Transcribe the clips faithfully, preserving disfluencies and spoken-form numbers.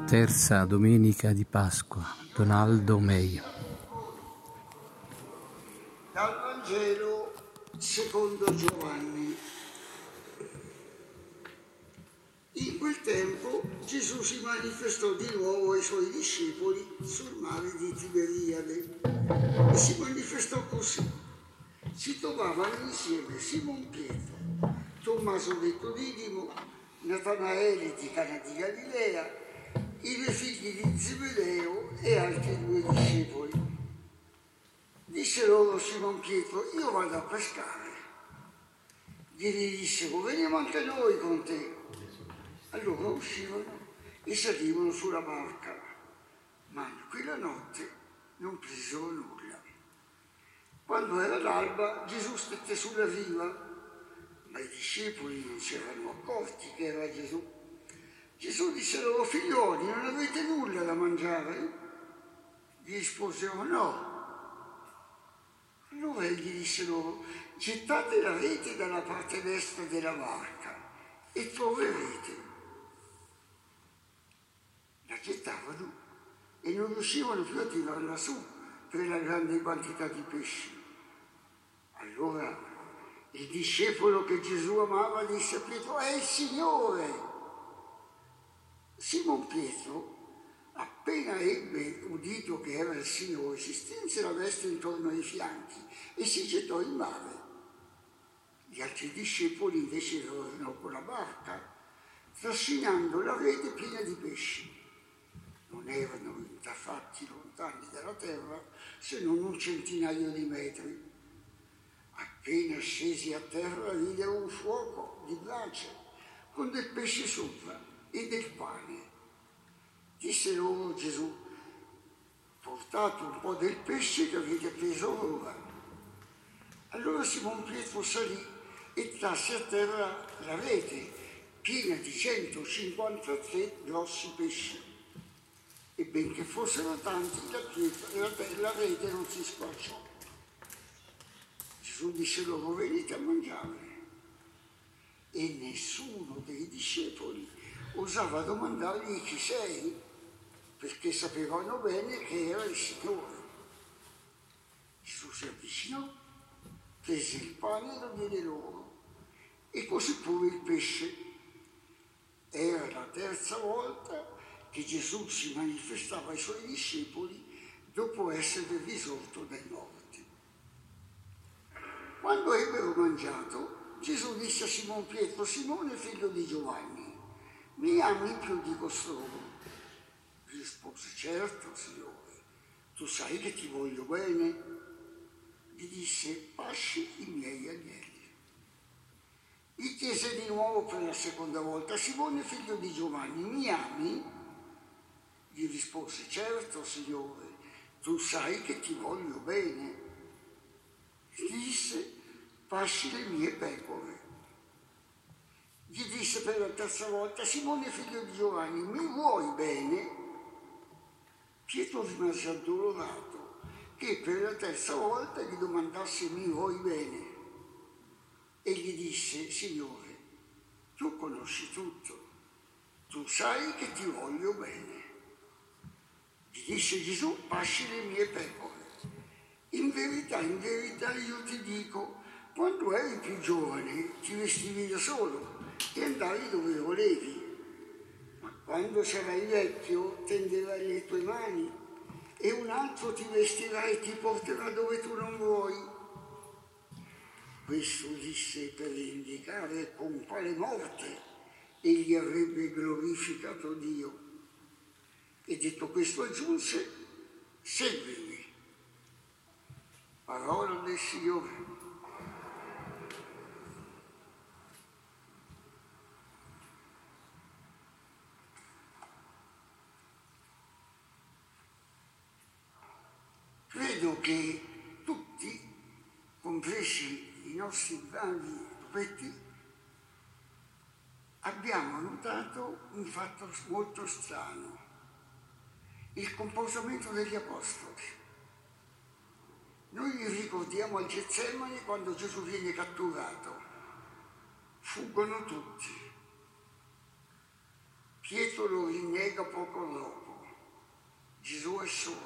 Terza domenica di Pasqua, Donaldo Meio. Dal Vangelo secondo Giovanni. In quel tempo Gesù si manifestò di nuovo ai suoi discepoli sul mare di Tiberiade e si manifestò così. Si trovavano insieme Simon Pietro, Tommaso detto Didimo, Natanaele di Cana di Galilea, i due figli di Zebedeo e altri due discepoli. Disse loro Simon Pietro: io vado a pescare. Gli dissero: veniamo anche noi con te. Allora uscivano e salivano sulla barca, ma quella notte non presero nulla. Quando era l'alba, Gesù stette sulla riva, ma i discepoli non si erano accorti che era Gesù. Gesù disse loro: figlioli, non avete nulla da mangiare? Gli risposero: no. Allora egli disse loro: gettate la rete dalla parte destra della barca e troverete. La gettavano e non riuscivano più a tirarla su per la grande quantità di pesci. Allora il discepolo che Gesù amava disse a Pietro: è il Signore. Simon Pietro, appena ebbe udito che era il Signore, si strinse la veste intorno ai fianchi e si gettò in mare. Gli altri discepoli invece erano con la barca, trascinando la rete piena di pesci. Non erano infatti lontani dalla terra se non un centinaio di metri. Appena scesi a terra videro un fuoco di brace con del pesce sopra e del pane. Disse loro Gesù: portate un po' del pesce che avete preso ora. Allora Simon Pietro salì e trasse a terra la rete piena di centocinquantatré grossi pesci. E benché fossero tanti, la, pietra, la, la rete non si squarciò. Gesù disse loro: venite a mangiare. E nessuno dei discepoli osava domandargli: chi sei? Perché sapevano bene che era il Signore. Gesù si avvicinò, prese il pane e lo diede loro, e così pure il pesce. Era la terza volta che Gesù si manifestava ai suoi discepoli dopo essere risorto dai morti. Quando ebbero mangiato, Gesù disse a Simon Pietro: Simone, figlio di Giovanni, mi ami più di costoro? Rispose: certo, Signore, tu sai che ti voglio bene. Gli disse: pasci i miei agnelli. Gli chiese di nuovo per la seconda volta: Simone, figlio di Giovanni, mi ami? Gli rispose: certo, Signore, tu sai che ti voglio bene. Gli disse: pasci le mie pecore. Gli disse per la terza volta: Simone, figlio di Giovanni, mi vuoi bene? Pietro rimase addolorato che per la terza volta gli domandasse: mi vuoi bene? E gli disse: Signore, tu conosci tutto, tu sai che ti voglio bene. Gli disse Gesù: pasci le mie pecore. In verità, in verità io ti dico, quando eri più giovane ti vestivi da solo e andavi dove volevi. Ma quando sarai vecchio tenderai le tue mani e un altro ti vestirà e ti porterà dove tu non vuoi. Questo disse per indicare con quale morte egli avrebbe glorificato Dio. E detto questo aggiunse: seguimi. Parola del Signore. Credo che tutti, compresi i nostri bravi pupetti, abbiamo notato un fatto molto strano: il comportamento degli apostoli. Noi li ricordiamo al Getsemani quando Gesù viene catturato. Fuggono tutti. Pietro Pietro lo rinnega poco dopo. Gesù è solo.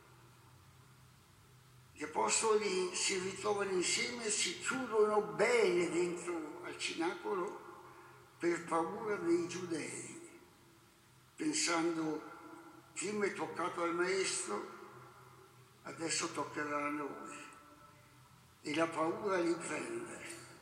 Gli apostoli si ritrovano insieme e si chiudono bene dentro al cenacolo per paura dei giudei, pensando prima è toccato al maestro, adesso toccherà a noi. E la paura li prende.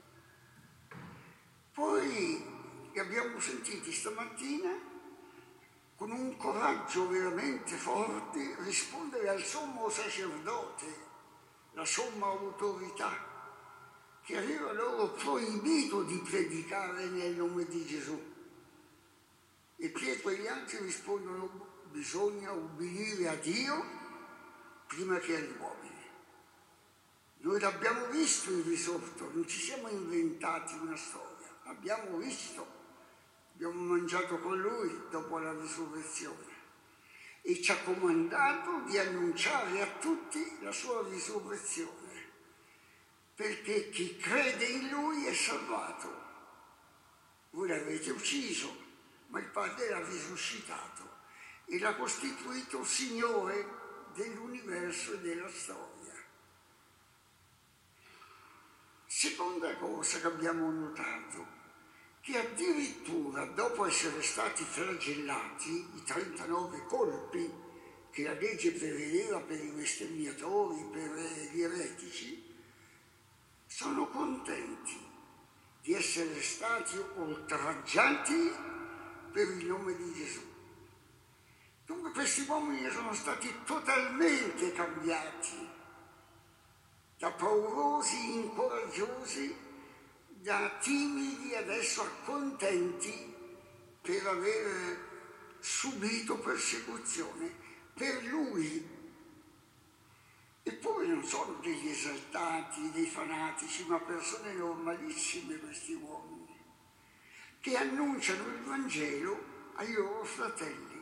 Poi li abbiamo sentiti stamattina con un coraggio veramente forte rispondere al sommo sacerdote, la somma autorità, che aveva loro proibito di predicare nel nome di Gesù. E Pietro e gli altri rispondono: bisogna ubbidire a Dio prima che agli uomini. Noi l'abbiamo visto il risorto, non ci siamo inventati una storia, l'abbiamo visto, abbiamo mangiato con lui dopo la risurrezione e ci ha comandato di annunciare a tutti la sua risurrezione, perché chi crede in lui è salvato. Voi l'avete ucciso, ma il Padre l'ha risuscitato e l'ha costituito Signore dell'universo e della storia. Seconda cosa che abbiamo notato, che addirittura dopo essere stati flagellati, i trentanove colpi che la legge prevedeva per i bestemmiatori, per gli eretici, sono contenti di essere stati oltraggiati per il nome di Gesù. Dunque questi uomini sono stati totalmente cambiati, da paurosi, incoraggiosi, da timidi adesso a contenti per aver subito persecuzione per lui. Eppure non sono degli esaltati, dei fanatici, ma persone normalissime questi uomini, che annunciano il Vangelo ai loro fratelli.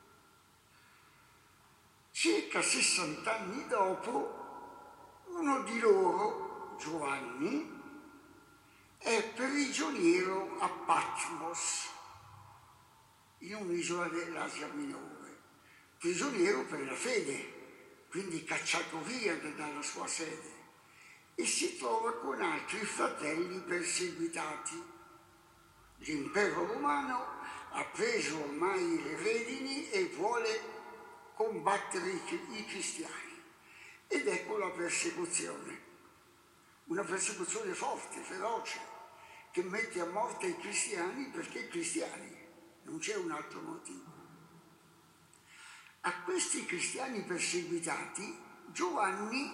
Circa sessanta anni dopo, uno di loro, Giovanni, è prigioniero a Patmos, in un'isola dell'Asia Minore, prigioniero per la fede, quindi cacciato via dalla sua sede, e si trova con altri fratelli perseguitati. L'impero romano ha preso ormai le redini e vuole combattere i cristiani. Ed ecco la persecuzione, una persecuzione forte, feroce, che mette a morte i cristiani perché cristiani, non c'è un altro motivo. A questi cristiani perseguitati Giovanni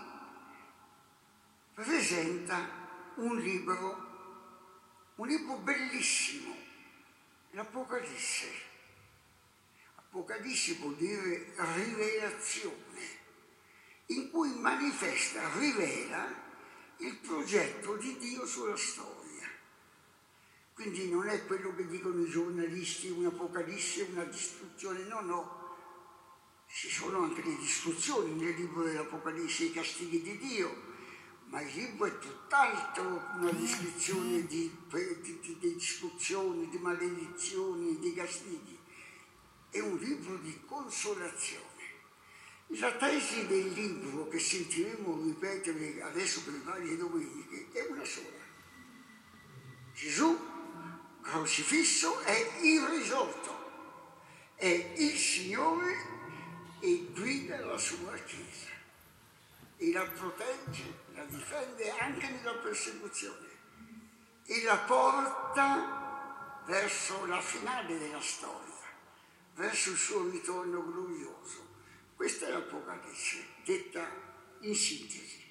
presenta un libro, un libro bellissimo, l'Apocalisse. Apocalisse vuol dire rivelazione, in cui manifesta, rivela il progetto di Dio sulla storia. Quindi non è quello che dicono i giornalisti, un'Apocalisse, una distruzione, no, no. Ci sono anche le distruzioni nel libro dell'Apocalisse, i castighi di Dio, ma il libro è tutt'altro, una descrizione di, di, di, di distruzioni, di maledizioni, di castighi. È un libro di consolazione. La tesi del libro che sentiremo ripetere adesso per varie domeniche è una sola. Gesù crocifisso è il risorto, è il Signore e guida la sua Chiesa e la protegge, la difende anche nella persecuzione e la porta verso la finale della storia, verso il suo ritorno glorioso. Questa è l'Apocalisse, detta in sintesi.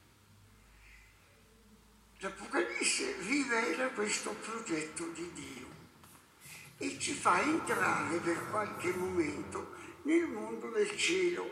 L'Apocalisse rivela questo progetto di Dio e ci fa entrare per qualche momento nel mondo del cielo,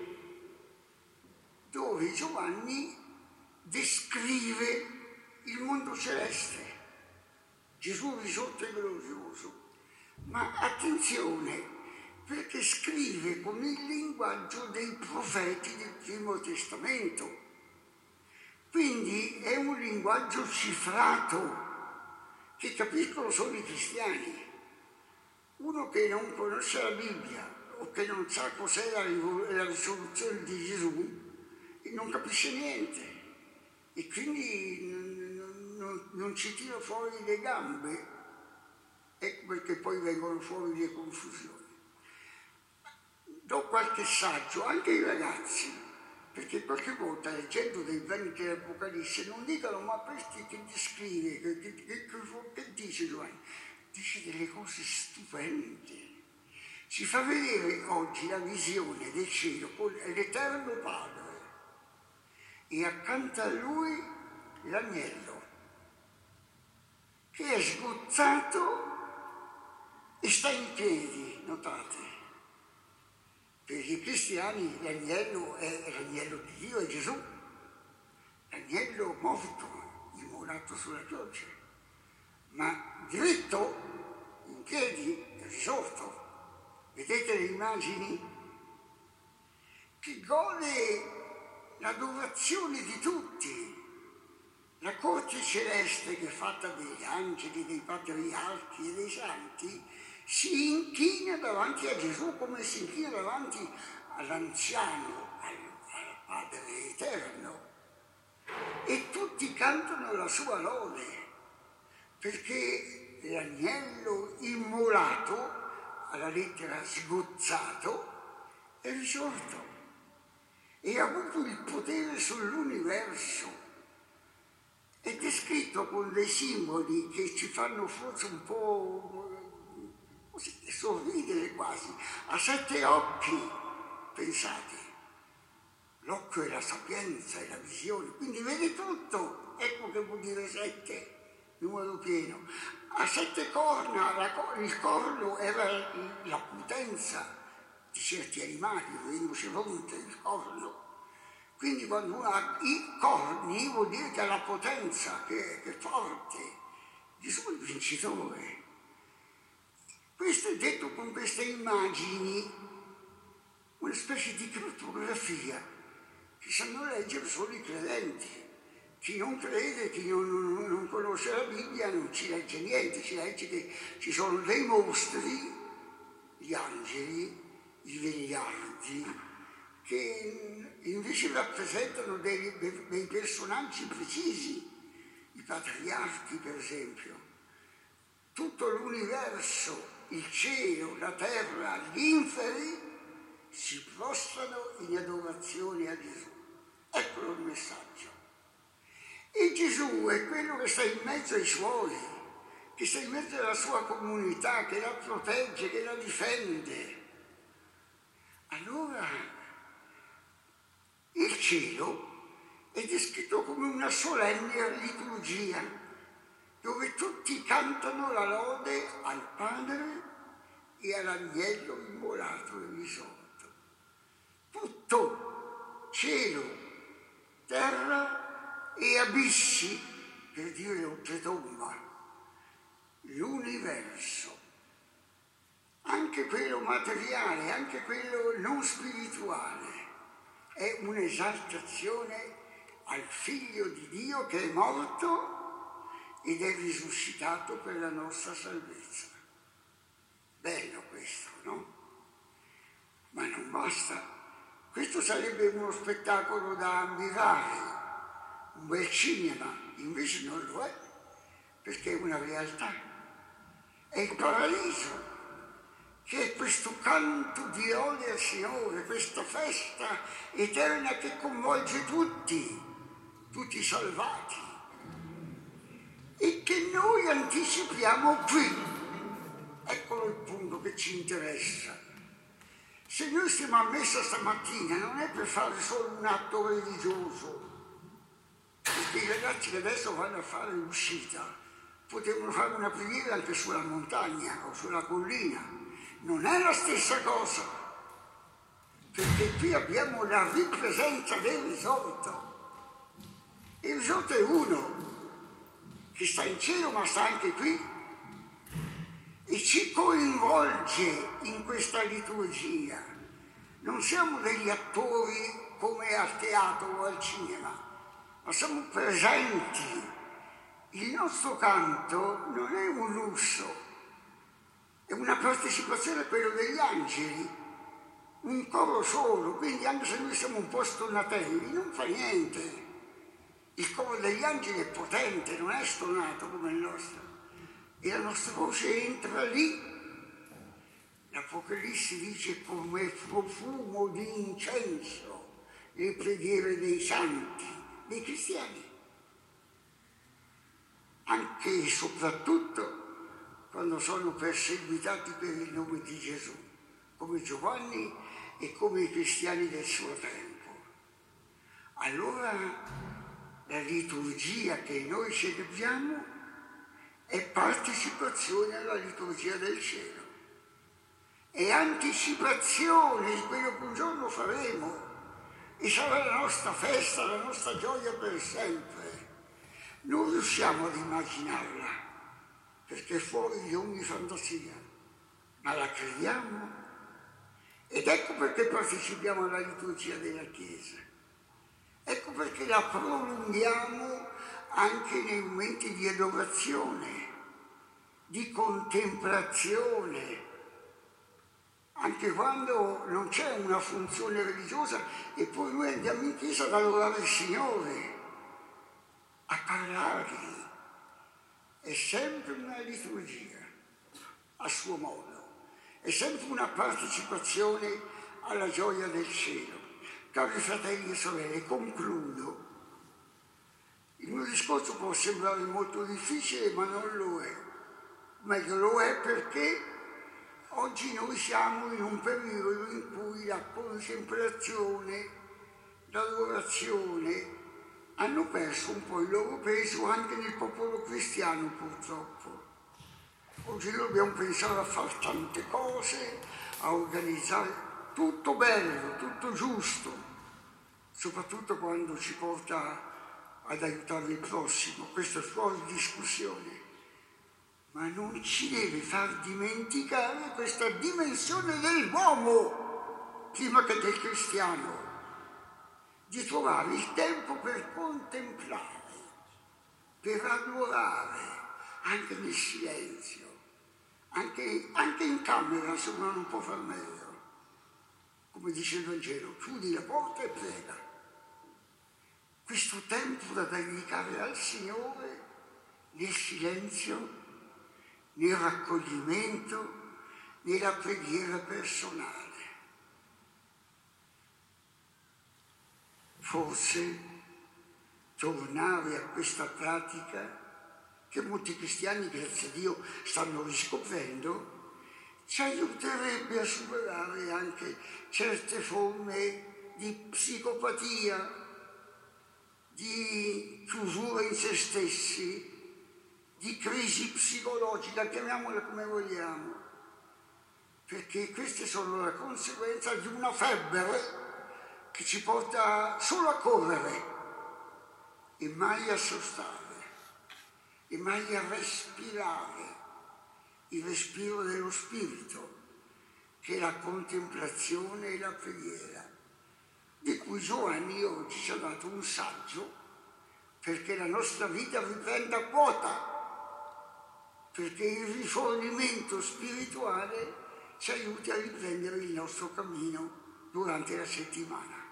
dove Giovanni descrive il mondo celeste, Gesù risorto e glorioso. Ma attenzione, perché scrive con il linguaggio dei profeti del Primo Testamento. Quindi è un linguaggio cifrato, che capiscono solo i cristiani. Uno che non conosce la Bibbia o che non sa cos'è la, la risoluzione di Gesù non capisce niente e quindi non, non, non ci tira fuori le gambe, ecco perché poi vengono fuori le confusioni. Do qualche saggio anche ai ragazzi, perché qualche volta leggendo dei brani dell'Apocalisse non dicono ma questi che descrive, che, che, che, che dice Giovanni? Dice delle cose stupende. Ci fa vedere oggi la visione del cielo con l'Eterno Padre e accanto a lui l'agnello che è sgozzato e sta in piedi, notate. Per i cristiani l'agnello è l'agnello di Dio, è Gesù, l'agnello morto, immolato sulla croce, ma dritto, in piedi, risorto. Vedete le immagini? Che gode l'adorazione di tutti. La corte celeste che è fatta degli angeli, dei patriarchi e dei santi si inchina davanti a Gesù come si inchina davanti all'anziano, al, al Padre Eterno. E tutti cantano la sua lode, perché l'agnello immolato, alla lettera sgozzato, è risorto e ha avuto il potere sull'universo. È descritto con dei simboli che ci fanno forse un po' così, sorridere quasi. Ha sette occhi, pensate. L'occhio è la sapienza, è la visione, quindi vede tutto. Ecco che vuol dire sette, numero pieno. Ha sette corna, la, il corno era la potenza di certi animali, il rinoceronte, il corno. Quindi quando uno ha i corni vuol dire che ha la potenza, che, che è forte. Gesù è il vincitore. Questo è detto con queste immagini, una specie di crittografia che sanno leggere solo i credenti. Chi non crede, chi non, non, non conosce la Bibbia non ci legge niente, ci legge che ci sono dei mostri, gli angeli, i vegliardi, che invece rappresentano dei, dei personaggi precisi, i patriarchi per esempio. Tutto l'universo, il cielo, la terra, gli inferi si prostrano in adorazione a Gesù. Eccolo il messaggio. E Gesù è quello che sta in mezzo ai suoi, che sta in mezzo alla sua comunità, che la protegge, che la difende. Allora il cielo è descritto come una solenne liturgia, dove tutti cantano la lode al Padre e all'agnello immolato e risorto. Tutto, cielo, terra e abissi, per dire oltretomba, l'universo, anche quello materiale, anche quello non spirituale, è un'esaltazione al Figlio di Dio che è morto ed è risuscitato per la nostra salvezza. Bello questo, no? Ma non basta. Questo sarebbe uno spettacolo da ammirare, un bel cinema, invece non lo è, perché è una realtà. È il paradiso, che è questo canto di lode al Signore, questa festa eterna che coinvolge tutti, tutti i salvati, e che noi anticipiamo qui. Eccolo il punto che ci interessa. Se noi stiamo a messa stamattina non è per fare solo un atto religioso, perché i ragazzi che adesso vanno a fare l'uscita potevano fare una preghiera anche sulla montagna o sulla collina. Non è la stessa cosa, perché qui abbiamo la ripresenza del risorto. Il risorto è uno, che sta in cielo ma sta anche qui e ci coinvolge in questa liturgia. Non siamo degli attori come al teatro o al cinema, ma siamo presenti. Il nostro canto non è un lusso, è una partecipazione a quello degli angeli, un coro solo, quindi anche se noi siamo un po' stonatelli, non fa niente. Il coro degli angeli è potente, non è stonato come il nostro. E la nostra voce entra lì. L'Apocalisse dice come profumo di incenso le preghiere dei santi, dei cristiani. Anche e soprattutto quando sono perseguitati per il nome di Gesù, come Giovanni e come i cristiani del suo tempo. Allora la liturgia che noi celebriamo è partecipazione alla liturgia del cielo, è anticipazione di quello che un giorno faremo e sarà la nostra festa, la nostra gioia per sempre. Non riusciamo ad immaginarla perché è fuori di ogni fantasia, ma la crediamo ed ecco perché partecipiamo alla liturgia della Chiesa. Ecco perché la prolunghiamo anche nei momenti di adorazione, di contemplazione, anche quando non c'è una funzione religiosa e poi noi andiamo in chiesa ad adorare il Signore, a parlargli. È sempre una liturgia, a suo modo, è sempre una partecipazione alla gioia del cielo. Cari fratelli e sorelle, concludo. Il mio discorso può sembrare molto difficile, ma non lo è. Meglio lo è perché oggi noi siamo in un periodo in cui la contemplazione, l'adorazione hanno perso un po' il loro peso anche nel popolo cristiano, purtroppo. Oggi noi dobbiamo pensare a fare tante cose, a organizzare tutto bello, tutto giusto, soprattutto quando ci porta ad aiutare il prossimo. Questo è fuori discussione, ma non ci deve far dimenticare questa dimensione dell'uomo, prima che del cristiano, di trovare il tempo per contemplare, per adorare, anche nel silenzio, anche, anche in camera, se uno non può far meglio. Come dice il Vangelo, chiudi la porta e prega. Questo tempo da dedicare al Signore nel silenzio, nel raccoglimento, nella preghiera personale. Forse tornare a questa pratica che molti cristiani, grazie a Dio, stanno riscoprendo, ci aiuterebbe a superare anche certe forme di psicopatia, di chiusura in se stessi, di crisi psicologica, chiamiamola come vogliamo, perché queste sono la conseguenza di una febbre che ci porta solo a correre e mai a sostare, e mai a respirare il respiro dello spirito, che è la contemplazione e la preghiera, di cui Giovanni oggi ci ha dato un saggio perché la nostra vita riprenda quota, perché il rifornimento spirituale ci aiuti a riprendere il nostro cammino durante la settimana.